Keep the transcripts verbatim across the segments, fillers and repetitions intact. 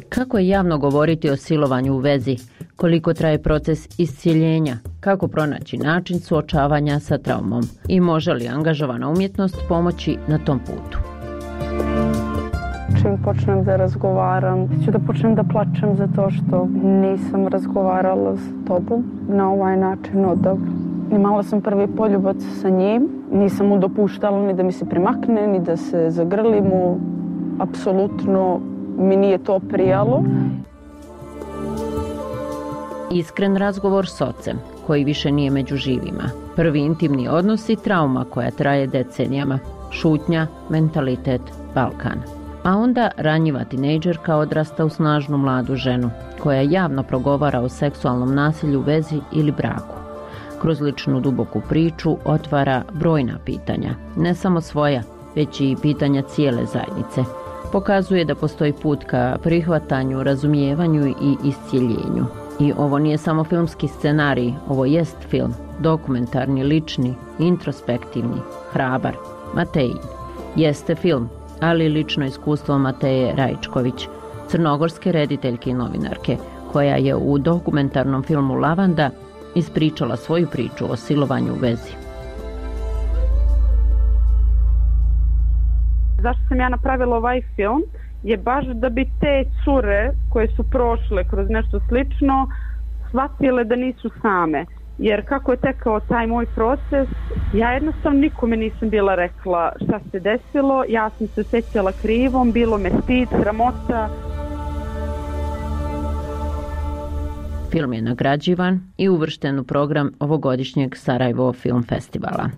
Kako je javno govoriti o silovanju u vezi? Koliko traje proces iscjeljenja? Kako pronaći način suočavanja sa traumom? I može li angažovana umjetnost pomoći na tom putu? Čim počnem da razgovaram, ću da počnem da plačem zato što nisam razgovarala s tobom na ovaj način odavno. Imala sam prvi poljubac sa njim, nisam mu dopuštala ni da mi se primakne, ni da se zagrlimo. Apsolutno mi nije to prijalo. Iskren razgovor s ocem, koji više nije među živima. Prvi intimni odnos i trauma koja traje decenijama. Šutnja, mentalitet, Balkan. A onda ranjiva tinejdžerka odrasta u snažnu mladu ženu, koja javno progovara o seksualnom nasilju u vezi ili braku. Kroz ličnu duboku priču otvara brojna pitanja, ne samo svoja, već i pitanja cijele zajednice. Pokazuje da postoji put ka prihvatanju, razumijevanju i iscjeljenju. I ovo nije samo filmski scenarij, ovo jest film, dokumentarni, lični, introspektivni, hrabar, Matejin. Jeste film, ali lično iskustvo Mateje Rajčković, crnogorske rediteljke i novinarke, koja je u dokumentarnom filmu Lavanda ispričala svoju priču o silovanju u vezi. Zašto sam ja napravila ovaj film je baš da bi te cure koje su prošle kroz nešto slično shvatile da nisu same. Jer kako je tekao taj moj proces, ja jednostavno nikome nisam bila rekla šta se desilo, ja sam se osjećala krivom, bilo me stid, sramota. Film je nagrađivan i uvršten u program ovogodišnjeg Sarajevo Film Festivala.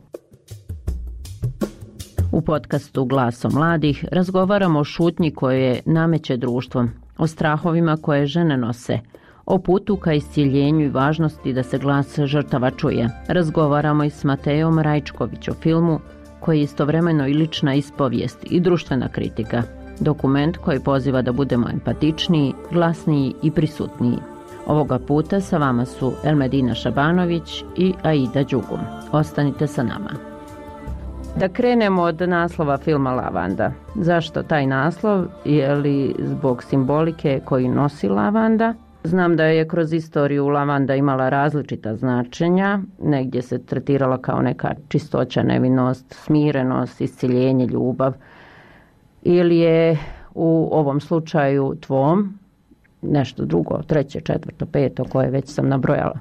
U podcastu Glaso mladih razgovaramo o šutnji koje nameće društvom, o strahovima koje žene nose, o putu ka iscjeljenju i važnosti da se glas žrtava čuje. Razgovaramo i s Matejom Rajčković o filmu koji je istovremeno i lična ispovijest i društvena kritika. Dokument koji poziva da budemo empatičniji, glasniji i prisutniji. Ovoga puta sa vama su Elmedina Šabanović i Aida Đugum. Ostanite sa nama. Da krenemo od naslova filma Lavanda. Zašto taj naslov? Je li zbog simbolike koju nosi lavanda? Znam da je kroz istoriju lavanda imala različita značenja. Negdje se tretirala kao neka čistoća, nevinost, smirenost, iscjeljenje, ljubav. Ili je u ovom slučaju tvom nešto drugo, treće, četvrto, peto, koje već sam nabrojala?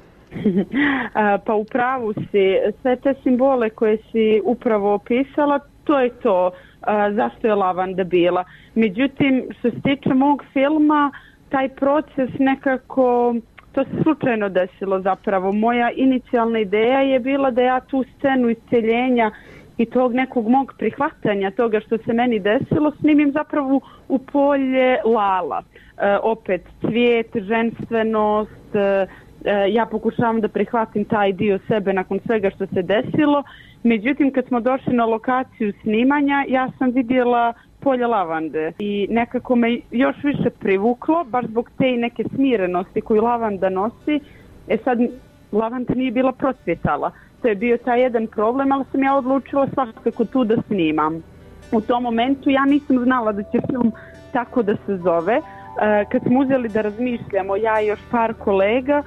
Pa u pravu si, sve te simbole koje si upravo opisala, to je to zašto je lavanda bila. Međutim, što se tiče mog filma, taj proces nekako, to se slučajno desilo zapravo. Moja inicijalna ideja je bila da ja tu scenu isceljenja i tog nekog mog prihvatanja toga što se meni desilo snimim zapravo u polje Lala. E, opet cvijet, ženstvenost, e, ja pokušavam da prihvatim taj dio sebe nakon svega što se desilo. Međutim, kad smo došli na lokaciju snimanja, ja sam vidjela polje lavande i nekako me još više privuklo, baš zbog te i neke smirenosti koju lavanda nosi. E sad, lavanda nije bila procvjetala. To je bio taj jedan problem, ali sam ja odlučila svakako tu da snimam. U tom momentu ja nisam znala da će film tako da se zove. Kad smo uzeli da razmišljamo, ja i još par kolega,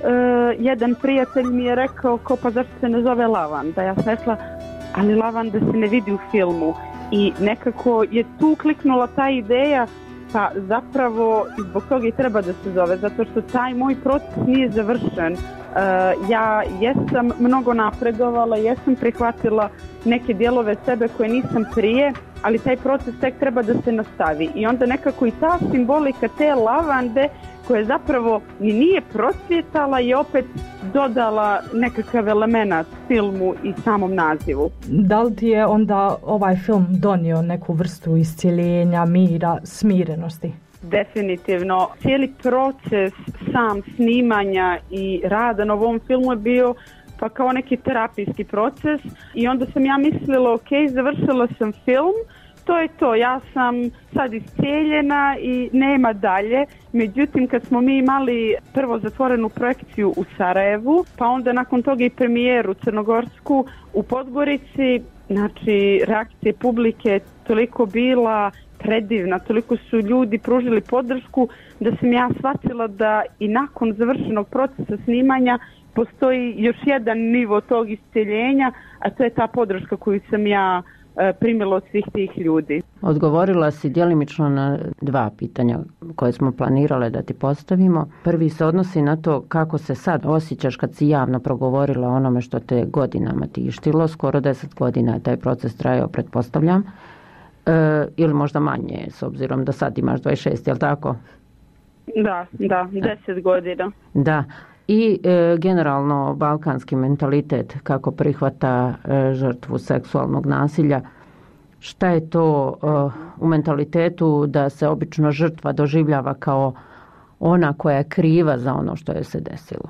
jedan prijatelj mi je rekao ko pa zašto se ne zove Lavanda. Ja sam rekla, ali lavanda se ne vidi u filmu. I nekako je tu kliknula ta ideja, pa zapravo zbog toga i treba da se zove, zato što taj moj proces nije završen. Uh, ja jesam mnogo napredovala, jesam prihvatila neke dijelove sebe koje nisam prije, ali taj proces tek treba da se nastavi. I onda nekako i ta simbolika te lavande koja zapravo ni nije procvjetala i opet dodala nekakav element filmu i samom nazivu. Da li ti je onda ovaj film donio neku vrstu iscjeljenja, mira, smirenosti? Definitivno. Cijeli proces sam snimanja i rada na ovom filmu je bio pa kao neki terapijski proces i onda sam ja mislila ok, završila sam film, to je to, ja sam sad iscijeljena i nema dalje. Međutim, kad smo mi imali prvo zatvorenu projekciju u Sarajevu, pa onda nakon toga i premijeru crnogorsku u Podgorici, znači reakcije publike toliko bila predivna, toliko su ljudi pružili podršku da sam ja shvatila da i nakon završenog procesa snimanja postoji još jedan nivo tog isceljenja, a to je ta podrška koju sam ja primila od svih tih ljudi. Odgovorila si djelimično na dva pitanja koje smo planirale da ti postavimo. Prvi se odnosi na to kako se sad osjećaš kad si javno progovorila o onome što te godinama tištilo, skoro deset godina taj proces trajao, pretpostavljam, e, ili možda manje, s obzirom da sad imaš dvadeset šest, jel tako? Da, da, deset godina. Da. I e, generalno balkanski mentalitet kako prihvata e, žrtvu seksualnog nasilja. Šta je to e, u mentalitetu da se obično žrtva doživljava kao ona koja je kriva za ono što je se desilo?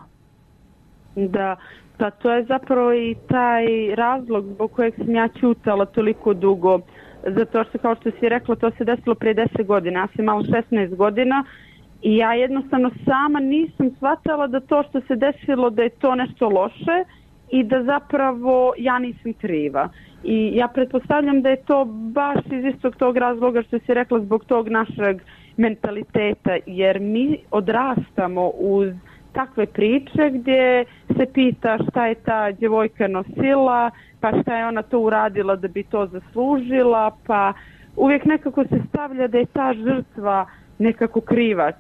Da, pa to je zapravo i taj razlog zbog kojeg sam ja ćutala toliko dugo. Zato što, kao što si rekla, to se desilo prije deset godina. Ja sam imala šesnaest godina. I ja jednostavno sama nisam shvatala da to što se desilo da je to nešto loše i da zapravo ja nisam kriva. I ja pretpostavljam da je to baš iz istog tog razloga što si rekla zbog tog našeg mentaliteta, jer mi odrastamo uz takve priče gdje se pita šta je ta djevojka nosila, pa šta je ona to uradila da bi to zaslužila, pa uvijek nekako se stavlja da je ta žrtva nekako krivac.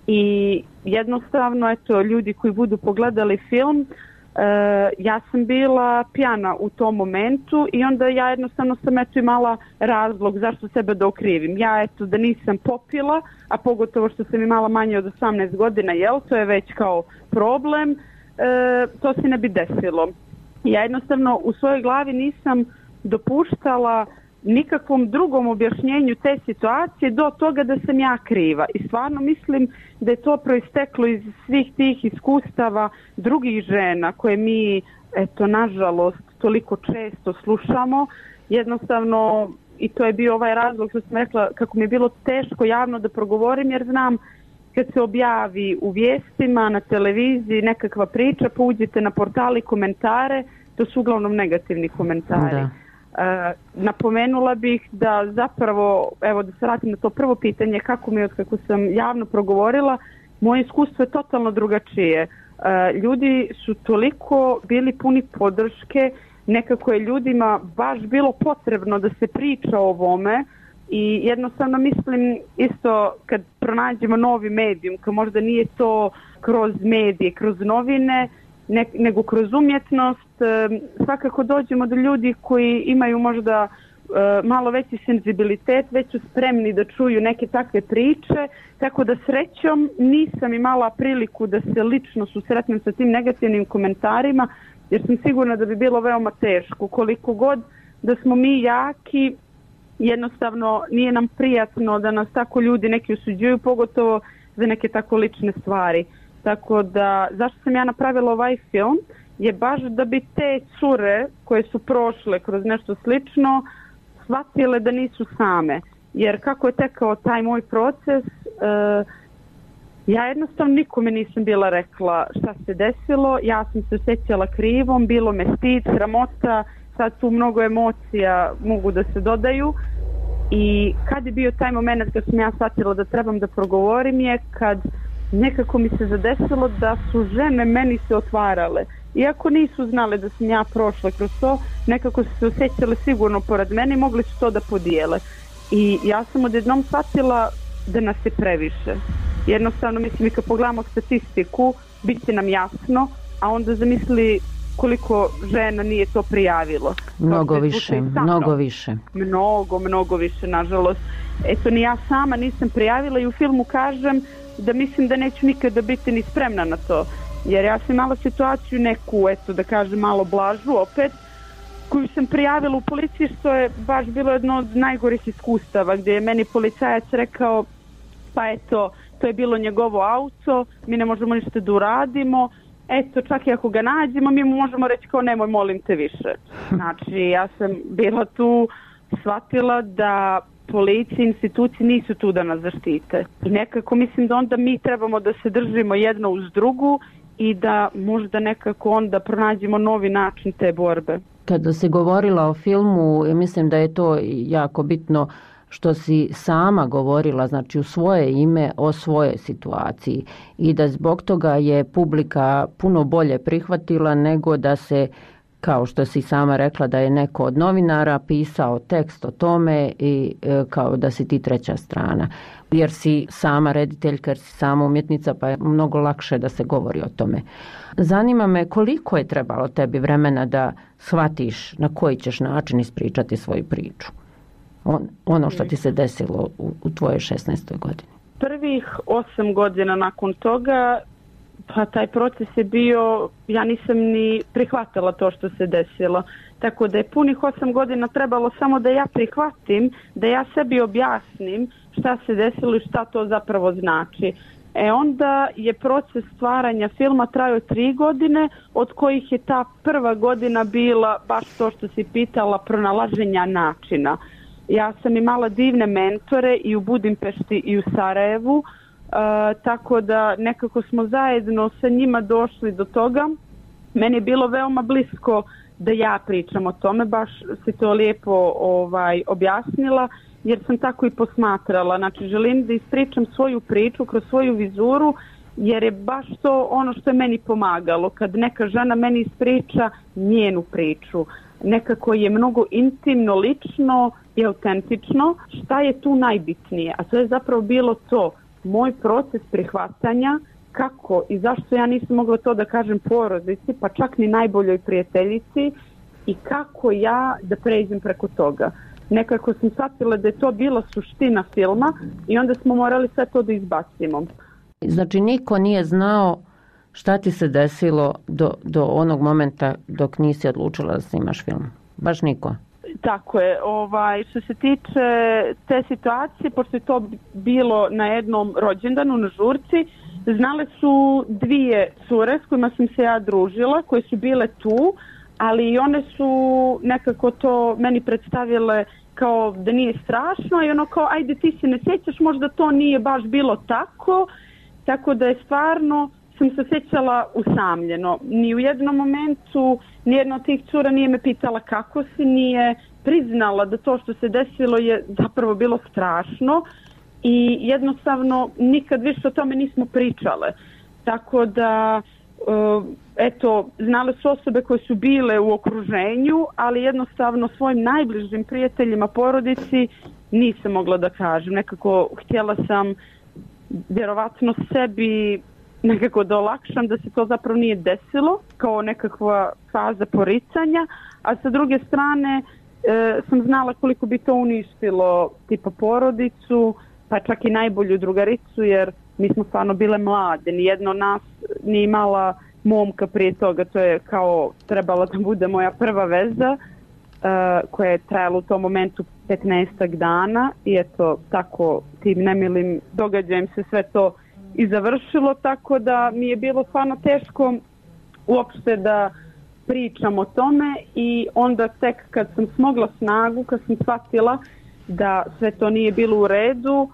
I jednostavno, eto, ljudi koji budu pogledali film, e, ja sam bila pijana u tom momentu i onda ja jednostavno sam eto imala razlog zašto sebe da okrivim. Ja eto da nisam popila, a pogotovo što sam imala manje od osamnaest godina, jel, to je već kao problem, e, to se ne bi desilo. Ja jednostavno u svojoj glavi nisam dopuštala nikakvom drugom objašnjenju te situacije do toga da sam ja kriva. I stvarno mislim da je to proisteklo iz svih tih iskustava drugih žena koje mi, eto, nažalost, toliko često slušamo. Jednostavno, i to je bio ovaj razlog što sam rekla kako mi je bilo teško javno da progovorim, jer znam kad se objavi u vijestima, na televiziji nekakva priča, pa uđete na portali komentare, to su uglavnom negativni komentari. Da. Uh, napomenula bih da zapravo, evo da se vratim na to prvo pitanje, kako mi je od kako sam javno progovorila, moje iskustvo je totalno drugačije. Uh, ljudi su toliko bili puni podrške, nekako je ljudima baš bilo potrebno da se priča o ovome i jednostavno mislim isto kad pronađemo novi medijum, kad možda nije to kroz medije, kroz novine, Ne, nego kroz umjetnost, e, svakako dođemo do ljudi koji imaju možda e, malo veći senzibilitet, već su spremni da čuju neke takve priče, tako da srećom nisam imala priliku da se lično susretnem sa tim negativnim komentarima, jer sam sigurna da bi bilo veoma teško. Koliko god da smo mi jaki, jednostavno nije nam prijatno da nas tako ljudi neki osuđuju, pogotovo za neke tako lične stvari. Tako da, zašto sam ja napravila ovaj film, je baš da bi te cure koje su prošle kroz nešto slično shvatile da nisu same. Jer kako je tekao taj moj proces, uh, ja jednostavno nikome nisam bila rekla šta se desilo, ja sam se osjećala krivom, bilo me stid, sramota, sad tu mnogo emocija mogu da se dodaju. I kad je bio taj moment kad sam ja shvatila da trebam da progovorim je kad nekako mi se zadesilo da su žene meni se otvarale. Iako nisu znale da sam ja prošla kroz to, nekako su se osjećale sigurno pored mene i mogli su to da podijele. I ja sam odjednom shvatila da nas je previše. Jednostavno, mislim, i kad pogledamo statistiku, bit će nam jasno, a onda zamisli koliko žena nije to prijavilo. Mnogo više, mnogo više. Mnogo, mnogo više, nažalost. Eto, ni ja sama nisam prijavila i u filmu kažem da mislim da neću nikada biti ni spremna na to. Jer ja sam imala situaciju neku, eto da kažem malo blažu opet, koju sam prijavila u policiji, što je baš bilo jedno od najgorih iskustava, gdje je meni policajac rekao, pa eto, to je bilo njegovo auto, mi ne možemo ništa da uradimo, eto, čak i ako ga nađemo, mi mu možemo reći kao nemoj, molim te više. Znači, ja sam bila tu, shvatila da policija i institucije nisu tu da nas zaštite. I nekako mislim da onda mi trebamo da se držimo jedno uz drugu i da možda nekako onda pronađemo novi način te borbe. Kada se govorila o filmu, mislim da je to jako bitno što si sama govorila, znači u svoje ime o svojoj situaciji i da zbog toga je publika puno bolje prihvatila nego da se, kao što si sama rekla, da je neko od novinara pisao tekst o tome i e, kao da si ti treća strana. Jer si sama rediteljka, jer si sama umjetnica, pa je mnogo lakše da se govori o tome. Zanima me koliko je trebalo tebi vremena da shvatiš na koji ćeš način ispričati svoju priču. On, ono što ti se desilo u, u tvojoj šesnaestoj godini. Prvih osam godina nakon toga, pa taj proces je bio, ja nisam ni prihvatila to što se desilo. Tako da je punih osam godina trebalo samo da ja prihvatim, da ja sebi objasnim šta se desilo i šta to zapravo znači. E onda je proces stvaranja filma trajao tri godine, od kojih je ta prva godina bila baš to što si pitala, pronalaženja načina. Ja sam imala divne mentore i u Budimpešti i u Sarajevu, uh, tako da nekako smo zajedno sa njima došli do toga. Meni je bilo veoma blisko da ja pričam o tome, baš si to lijepo ovaj, objasnila, jer sam tako i posmatrala. Znači, želim da ispričam svoju priču kroz svoju vizuru, jer je baš to ono što je meni pomagalo. Kad neka žena meni ispriča njenu priču, nekako je mnogo intimno, lično i autentično. Šta je tu najbitnije? A to je zapravo bilo to, moj proces prihvatanja, kako i zašto ja nisam mogla to da kažem porodici, pa čak ni najboljoj prijateljici, i kako ja da pređem preko toga. Nekako sam shvatila da je to bila suština filma i onda smo morali sve to da izbacimo. Znači niko nije znao šta ti se desilo do, do onog momenta dok nisi odlučila da snimaš film? Baš niko? Tako je. Ovaj, što se tiče te situacije, pošto je to bilo na jednom rođendanu na žurci, znale su dvije cure s kojima sam se ja družila, koje su bile tu, ali i one su nekako to meni predstavile kao da nije strašno i ono kao ajde ti se ne sjećaš, možda to nije baš bilo tako, tako da je stvarno sam se sjećala usamljeno. Ni u jednom momentu nijedna od tih cura nije me pitala kako si, nije priznala da to što se desilo je zapravo bilo strašno i jednostavno nikad više o tome nismo pričale. Tako da Uh, eto, znale su osobe koje su bile u okruženju, ali jednostavno svojim najbližim prijateljima, porodici nisam mogla da kažem. Nekako htjela sam vjerovatno sebi nekako da olakšam da se to zapravo nije desilo kao nekakva faza poricanja, a sa druge strane e, sam znala koliko bi to uništilo tipa porodicu, pa čak i najbolju drugaricu, jer mi smo stvarno bile mlade, nijedno nas nije imala momka prije toga, to je kao trebala da bude moja prva veza uh, koja je trajala u tom momentu petnaestak dana i eto tako tim nemilim događajem se sve to i završilo, tako da mi je bilo stvarno teško uopšte da pričam o tome i onda tek kad sam smogla snagu, kad sam shvatila da sve to nije bilo u redu, uh,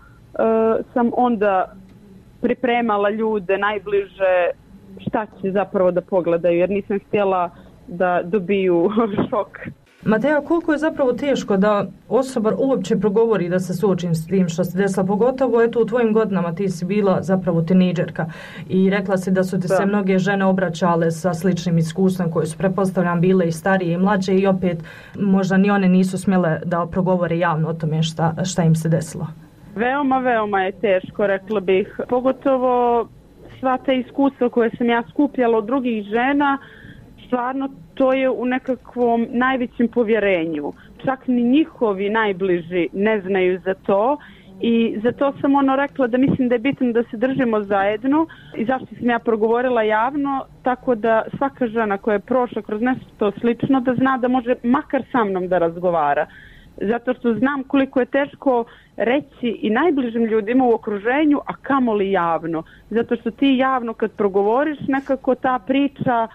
sam onda pripremala ljude najbliže šta će zapravo da pogledaju, jer nisam htjela da dobiju šok. Mateja, koliko je zapravo teško da osoba uopće progovori da se suočim s tim što se desila, pogotovo eto u tvojim godinama ti si bila zapravo tinejdžerka i rekla si da su ti da. se mnoge žene obraćale sa sličnim iskustvom koje su pretpostavljam bile i starije i mlađe i opet možda ni one nisu smjele da progovore javno o tome šta, šta im se desilo. Veoma, veoma je teško, rekla bih. Pogotovo sva ta iskustva koje sam ja skupljala od drugih žena, stvarno to je u nekakvom najvećem povjerenju. Čak ni njihovi najbliži ne znaju za to i zato sam ono rekla da mislim da je bitno da se držimo zajedno i zašto sam ja progovorila javno, tako da svaka žena koja je prošla kroz nešto slično da zna da može makar sa mnom da razgovara. Zato što znam koliko je teško reći i najbližim ljudima u okruženju, a kamoli javno. Zato što ti javno kad progovoriš, nekako ta priča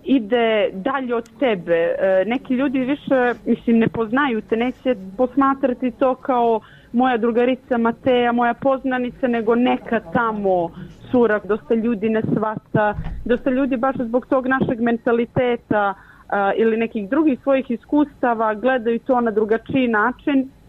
ide dalje od tebe. E, neki ljudi više, mislim, ne poznaju te, neće posmatrati to kao moja drugarica Mateja, moja poznanica, nego neka tamo cura. Dosta ljudi ne shvata, dosta ljudi baš zbog tog našeg mentaliteta Uh, ili nekih drugih svojih iskustava gledaju to na drugačiji način,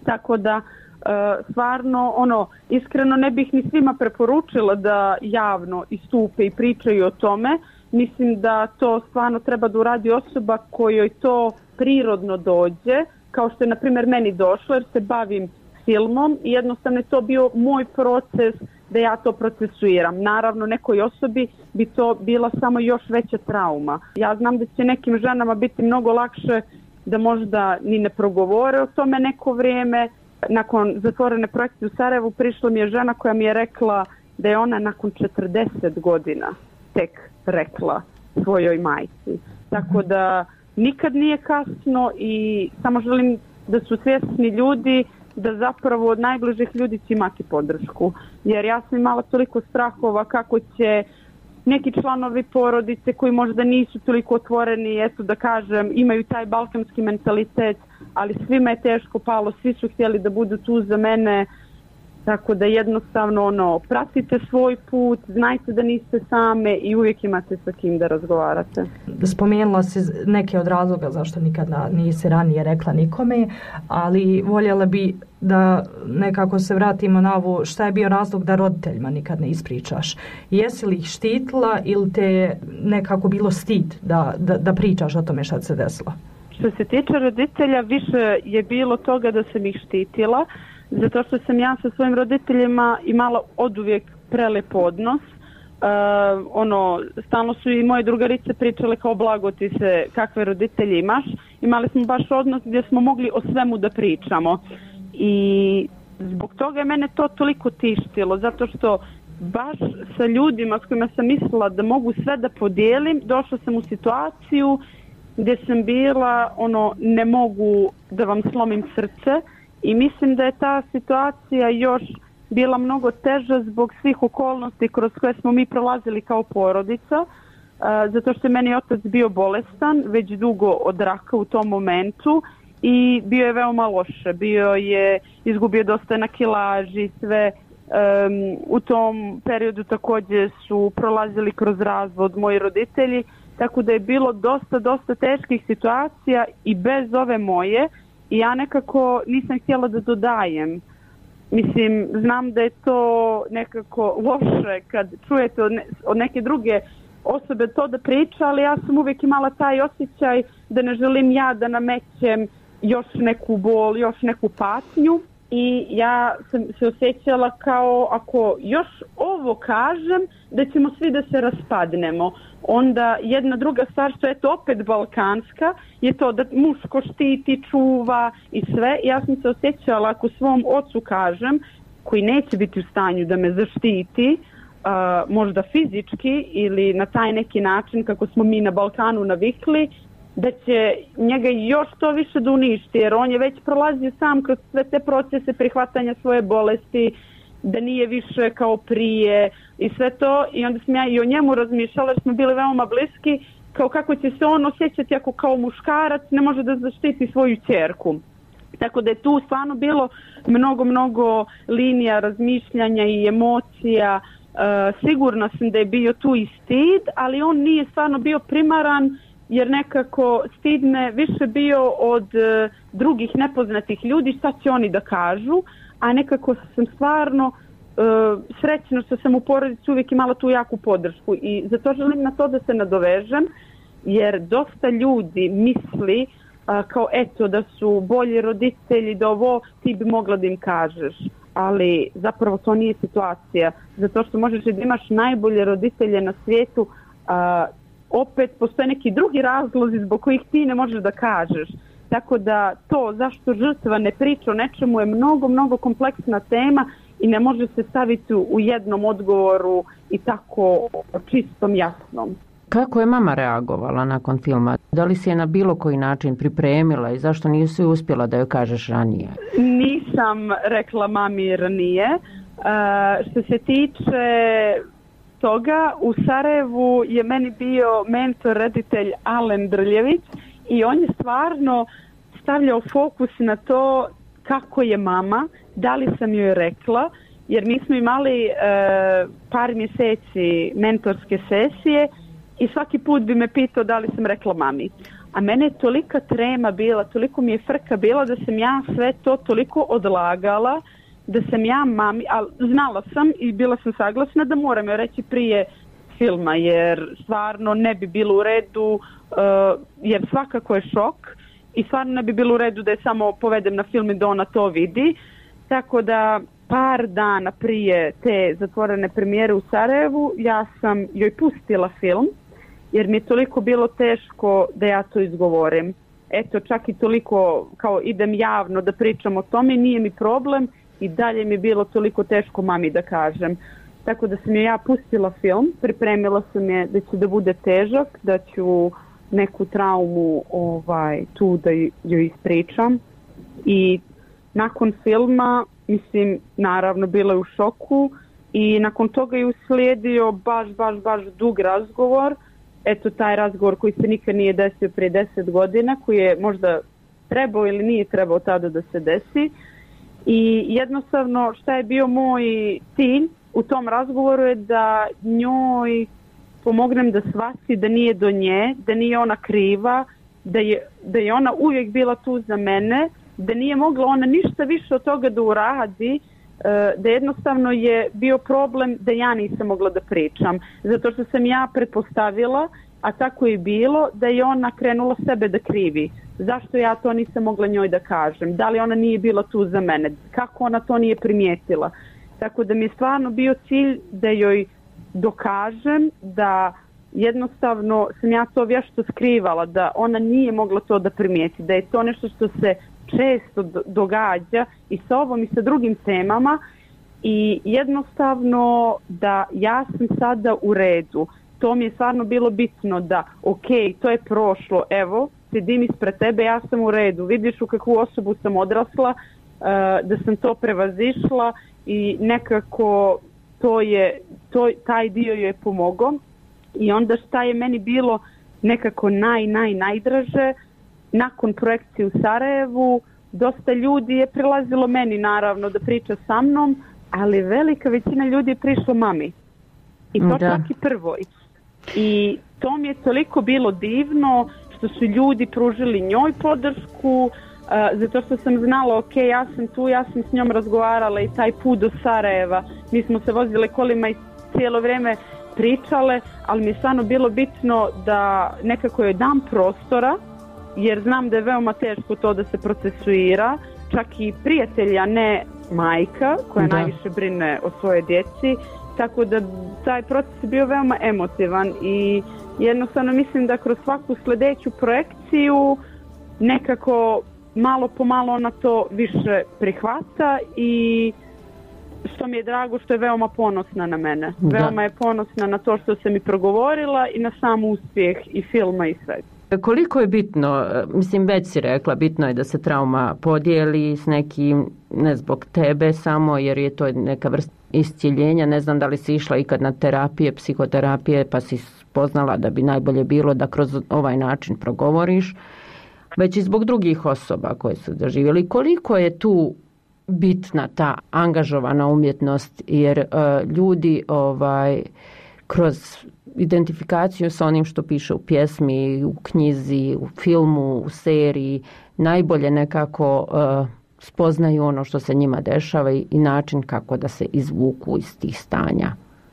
Tako da stvarno, ono, iskreno ne bih ni svima preporučila da javno istupe i pričaju o tome. Mislim da to stvarno treba da uradi osoba kojoj to prirodno dođe, kao što je na primjer meni došlo, jer se bavim filmom i jednostavno je to bio moj proces da ja to procesuiram. Naravno, nekoj osobi bi to bila samo još veća trauma. Ja znam da će nekim ženama biti mnogo lakše da možda ni ne progovore o tome neko vrijeme. Nakon zatvorene projekcije u Sarajevu prišla mi je žena koja mi je rekla da je ona nakon četrdeset godina tek rekla svojoj majci. Tako da nikad nije kasno i samo želim da su svjesni ljudi da zapravo od najbližih ljudi će imati podršku. Jer ja sam imala toliko strahova kako će neki članovi porodice koji možda nisu toliko otvoreni, eto da kažem, imaju taj balkanski mentalitet, ali svima je teško palo, svi su htjeli da budu tu za mene, tako da jednostavno ono, pratite svoj put, znajte da niste same i uvijek imate sa kim da razgovarate. Spomenula si neke od razloga zašto nikada nisi ranije rekla nikome, ali voljela bi da nekako se vratimo na ovo šta je bio razlog da roditeljima nikad ne ispričaš. Jesi li ih štitila ili te nekako bilo stid da, da, da pričaš o tome šta se desilo? Što se tiče roditelja, više je bilo toga da sam ih štitila, zato što sam ja sa svojim roditeljima imala oduvijek prelep odnos. Uh, ono, stalno su i moje drugarice pričale kao blago ti se kakve roditelje imaš. Imali smo baš odnos gdje smo mogli o svemu da pričamo. I zbog toga je mene to toliko tištilo, zato što baš sa ljudima s kojima sam mislila da mogu sve da podijelim, došla sam u situaciju gdje sam bila, ono, ne mogu da vam slomim srce i mislim da je ta situacija još bila mnogo teža zbog svih okolnosti kroz koje smo mi prolazili kao porodica, zato što je meni otac bio bolestan već dugo od raka u tom momentu i bio je veoma loše, bio je, izgubio dosta na kilaži, sve. Um, u tom periodu također su prolazili kroz razvod moji roditelji, tako da je bilo dosta, dosta teških situacija i bez ove moje i ja nekako nisam htjela da dodajem. Mislim, znam da je to nekako loše kad čujete od, ne, od neke druge osobe to da priča, ali ja sam uvijek imala taj osjećaj da ne želim ja da namećem još neku bol, još neku patnju. I ja sam se osjećala kao ako još ovo kažem da ćemo svi da se raspadnemo. Onda jedna druga stvar što je to opet balkanska je to da muško štiti, čuva i sve. Ja sam se osjećala ako svom ocu kažem koji neće biti u stanju da me zaštiti, uh, možda fizički ili na taj neki način kako smo mi na Balkanu navikli, da će njega još to više da uništi, jer on je već prolazio sam kroz sve te procese prihvatanja svoje bolesti, da nije više kao prije i sve to. I onda sam ja i o njemu razmišljala, jer smo bili veoma bliski, kao kako će se on osjećati ako kao muškarac ne može da zaštiti svoju ćerku. Tako da je tu stvarno bilo mnogo, mnogo linija razmišljanja i emocija. E, sigurna sam da je bio tu i stid, ali on nije stvarno bio primaran, jer nekako stid me više bio od e, drugih nepoznatih ljudi, šta će oni da kažu, a nekako sam stvarno e, srećna što sam u porodici uvijek imala tu jaku podršku i zato želim na to da se nadovežem, jer dosta ljudi misli a, kao eto da su bolji roditelji, da ovo ti bi mogla da im kažeš, ali zapravo to nije situacija, zato što možeš da imaš najbolje roditelje na svijetu, a, opet postoje neki drugi razlozi zbog kojih ti ne možeš da kažeš. Tako da to zašto žrtva ne priča o nečemu je mnogo, mnogo kompleksna tema i ne može se staviti u jednom odgovoru i tako čistom jasnom. Kako je mama reagovala nakon filma? Da li si je na bilo koji način pripremila i zašto nisi uspjela da joj kažeš ranije? Nisam rekla mami ranije. Uh, što se tiče toga, u Sarajevu je meni bio mentor, reditelj Alen Drljević i on je stvarno stavljao fokus na to kako je mama, da li sam joj rekla, jer mi smo imali e, par mjeseci mentorske sesije i svaki put bi me pitao da li sam rekla mami. a mene je tolika trema bila, toliko mi je frka bila da sam ja sve to toliko odlagala, da sam ja mami, ali znala sam i bila sam saglasna da moram joj reći prije filma, jer stvarno ne bi bilo u redu, uh, jer svakako je šok i stvarno ne bi bilo u redu da je samo povedem na film i da ona to vidi. Tako da par dana prije te zatvorene premijere u Sarajevu ja sam joj pustila film, jer mi je toliko bilo teško da ja to izgovorim. Eto, čak i toliko kao idem javno da pričam o tome, nije mi problem i dalje mi je bilo toliko teško mami da kažem. Tako da sam joj ja pustila film, pripremila sam je da će da bude težak, da ću neku traumu ovaj, tu da joj ispričam. I nakon filma, mislim, naravno bila je u šoku i nakon toga je uslijedio baš, baš, baš dug razgovor. Eto, taj razgovor koji se nikad nije desio prije deset godina, koji je možda trebao ili nije trebao tada da se desi. I jednostavno šta je bio moj cilj u tom razgovoru je da njoj pomognem da shvati da nije do nje, da nije ona kriva, da je, da je ona uvijek bila tu za mene, da nije mogla ona ništa više od toga da uradi, da jednostavno je bio problem da ja nisam mogla da pričam. Zato što sam ja pretpostavila, a tako je bilo, da je ona krenula sebe da krivi. Zašto ja to nisam mogla njoj da kažem? Da li ona nije bila tu za mene? Kako ona to nije primijetila? Tako da mi je stvarno bio cilj da joj dokažem da jednostavno sam ja to vješto skrivala, da ona nije mogla to da primijeti, da je to nešto što se često događa i sa ovom i sa drugim temama i jednostavno da ja sam sada u redu. To mi je stvarno bilo bitno da ok, to je prošlo, evo, sedim ispred tebe, ja sam u redu, vidiš u kakvu osobu sam odrasla, da sam to prevazišla i nekako to je, to, taj dio joj je pomogao. I onda šta je meni bilo nekako naj, naj, najdraže, nakon projekcije u Sarajevu, dosta ljudi je prilazilo meni naravno da priča sa mnom, ali velika većina ljudi je prišla mami. I to da. Čak i prvoj. I to mi je toliko bilo divno što su ljudi pružili njoj podršku, Uh, zato što sam znala, ok, ja sam tu, ja sam s njom razgovarala i taj put do Sarajeva, mi smo se vozile kolima i cijelo vrijeme pričale, ali mi je stvarno bilo bitno da nekako joj dam prostora, jer znam da je veoma teško to da se procesuira, čak i prijatelja, ne majka koja da. Najviše brine o svojoj djeci, tako da taj proces je bio veoma emotivan i jednostavno mislim da kroz svaku sljedeću projekciju nekako malo po malo ona to više prihvata i što mi je drago što je veoma ponosna na mene. Da. Veoma je ponosna na to što sam i progovorila i na sam uspjeh i filma i sve. Koliko je bitno, mislim već si rekla, bitno je da se trauma podijeli s nekim, ne zbog tebe samo jer je to neka vrsta iscjeljenja. Ne znam da li si išla ikad na terapije, psihoterapije pa si spoznala da bi najbolje bilo da kroz ovaj način progovoriš, već i zbog drugih osoba koje su doživjeli. Koliko je tu bitna ta angažovana umjetnost, jer uh, ljudi ovaj, kroz identifikaciju sa onim što piše u pjesmi, u knjizi, u filmu, u seriji, najbolje nekako uh, spoznaju ono što se njima dešava i, i način kako da se izvuku iz tih stanja.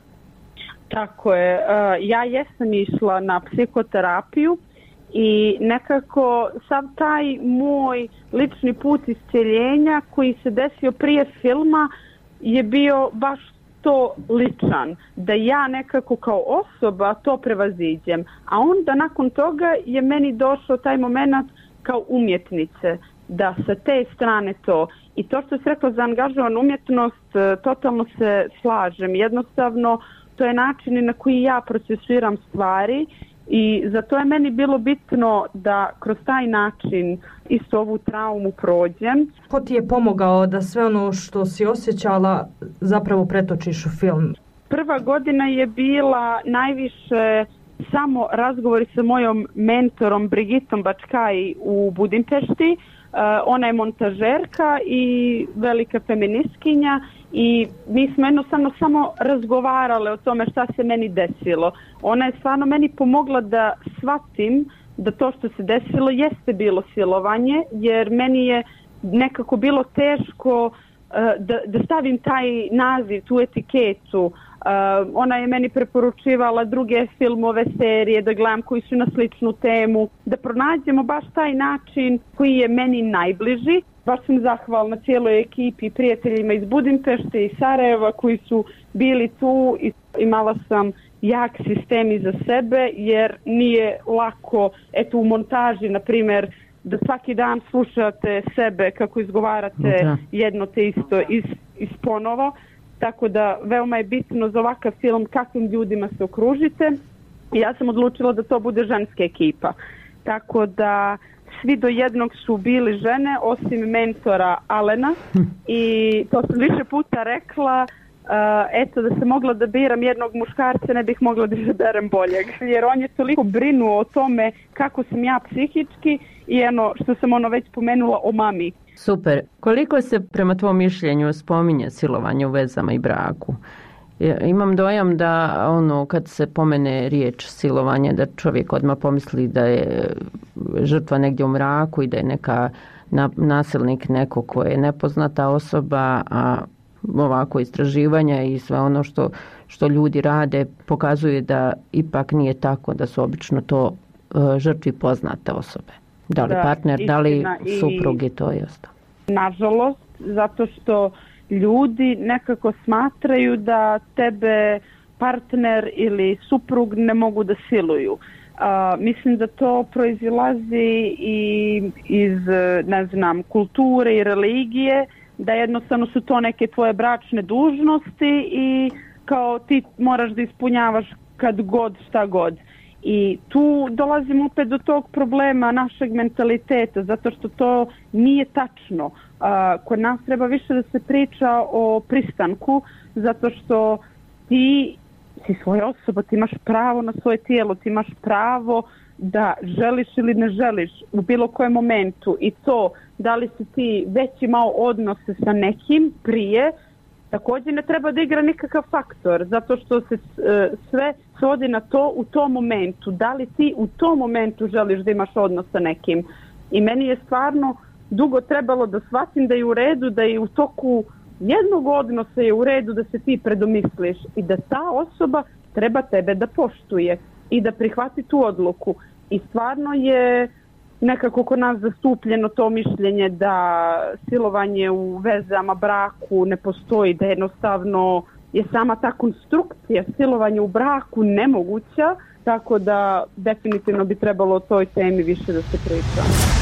Tako je. Uh, ja jesam išla na psihoterapiju i nekako sav taj moj lični put iscjeljenja koji se desio prije filma je bio baš to ličan, da ja nekako kao osoba to prevaziđem, a onda nakon toga je meni došao taj moment kao umjetnice, da sa te strane to. I to što se rekla za angažovanu umjetnost, totalno se slažem. Jednostavno, to je način na koji ja procesuiram stvari i zato je meni bilo bitno da kroz taj način isto ovu traumu prođem. Ko ti je pomogao da sve ono što si osjećala zapravo pretočiš u film? Prva godina je bila najviše samo razgovori sa mojom mentorom Brigitom Bačkaj u Budimpešti. Uh, ona je montažerka i velika feministkinja i mi smo jednostavno samo razgovarale o tome šta se meni desilo. Ona je stvarno meni pomogla da shvatim da to što se desilo jeste bilo silovanje, jer meni je nekako bilo teško da, da stavim taj naziv, tu etiketu. Uh, ona je meni preporučivala druge filmove, serije, da gledam koji su na sličnu temu, da pronađemo baš taj način koji je meni najbliži. Baš sam zahvalna cijeloj ekipi, prijateljima iz Budimpešte i Sarajeva koji su bili tu i imala sam jak sistem iza sebe, jer nije lako, eto u montaži, na primjer, da svaki dan slušate sebe kako izgovarate da. jedno te isto iz, iz ponovo. Tako da veoma je bitno za ovakav film kakvim ljudima se okružite. I ja sam odlučila da to bude ženska ekipa. Tako da svi do jednog su bili žene, osim mentora Alena. I to sam više puta rekla, uh, eto da se mogla da biram jednog muškarca, ne bih mogla da izaberem boljeg. Jer on je toliko brinuo o tome kako sam ja psihički i eno što sam ono već pomenula o mami. Super. Koliko se prema tvom mišljenju spominje silovanje u vezama i braku? Imam dojam da ono kad se pomene riječ silovanje da čovjek odmah pomisli da je žrtva negdje u mraku i da je neka nasilnik neko ko je nepoznata osoba, a ovako istraživanja i sve ono što, što ljudi rade pokazuje da ipak nije tako, da su obično to žrtvi poznate osobe. Da li da, partner, istina, da li suprug i to je ostalo. Nažalost, zato što ljudi nekako smatraju da tebe partner ili suprug ne mogu da siluju. Uh, mislim da to proizilazi i iz, ne znam, kulture i religije, da jednostavno su to neke tvoje bračne dužnosti i kao ti moraš da ispunjavaš kad god, šta god. I tu dolazimo opet do tog problema našeg mentaliteta, zato što to nije tačno. Kod nas treba više da se priča o pristanku, zato što ti si svoja osoba, ti imaš pravo na svoje tijelo, ti imaš pravo da želiš ili ne želiš u bilo kojem momentu. I to da li si ti već imao odnose sa nekim prije, također ne treba da igra nikakav faktor, zato što se e, sve svodi na to u tom momentu. Da li ti u tom momentu želiš da imaš odnos sa nekim? I meni je stvarno dugo trebalo da shvatim da je u redu, da je u toku jednog odnosa je u redu da se ti predomisliš i da ta osoba treba tebe da poštuje i da prihvati tu odluku. I stvarno je nekako kod nas zastupljeno to mišljenje da silovanje u vezama, braku ne postoji, da jednostavno je sama ta konstrukcija silovanja u braku nemoguća, tako da definitivno bi trebalo o toj temi više da se priča.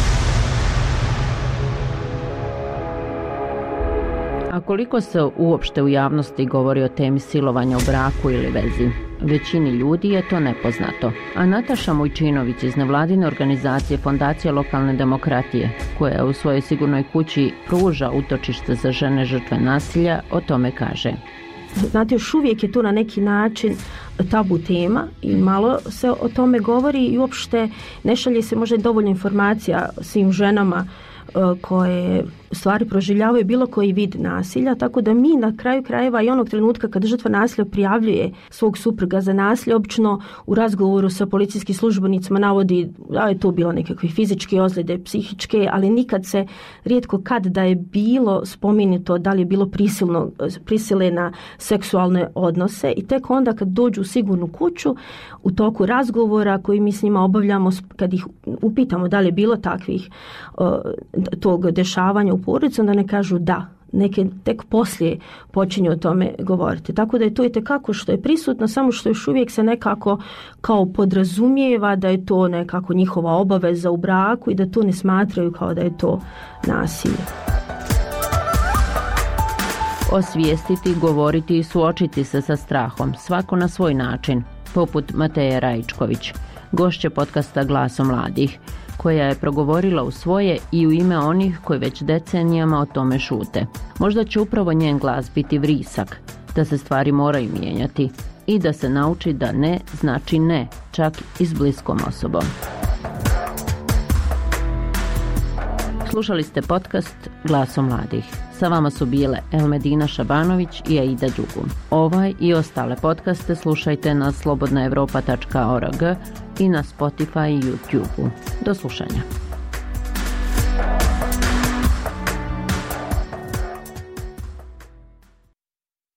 A koliko se uopšte u javnosti govori o temi silovanja u braku ili vezi? Većini ljudi je to nepoznato. A Nataša Mujčinović iz nevladine organizacije Fondacije lokalne demokratije, koja u svojoj sigurnoj kući pruža utočište za žene žrtve nasilja, o tome kaže. Znate, još uvijek je to na neki način tabu tema i malo se o tome govori i uopšte ne šalje se možda dovoljno informacija svim ženama koje u stvari proživljavaju bilo koji vid nasilja, tako da mi na kraju krajeva i onog trenutka kada žrtva nasilja prijavljuje svog supruga za nasilje, obično u razgovoru sa policijskim službenicima navodi da je to bilo nekakve fizičke ozljede, psihičke, ali nikad se rijetko kad da je bilo spomenuto da li je bilo prisilno, prisile na seksualne odnose i tek onda kad dođu u sigurnu kuću u toku razgovora koji mi s njima obavljamo, kad ih upitamo da li je bilo takvih tog dešavanja u porodici, onda ne kažu da. Neke tek poslije počinju o tome govoriti. Tako da je to itekako što je prisutno, samo što još uvijek se nekako kao podrazumijeva da je to nekako njihova obaveza u braku i da to ne smatraju kao da je to nasilje. Osvijestiti, govoriti i suočiti se sa strahom, svako na svoj način, poput Mateje Rajičković, gošće podcasta Glasom mladih, koja je progovorila u svoje i u ime onih koji već decenijama o tome šute. Možda će upravo njen glas biti vrisak, da se stvari moraju mijenjati i da se nauči da ne znači ne, čak i s bliskom osobom. Slušali ste podcast Glasom mladih. Sa vama su bile Elmedina Šabanović i Aida Đugun. Ovaj i ostale podcaste slušajte na slobodna evropa tačka org i na Spotify i YouTube. Do slušanja.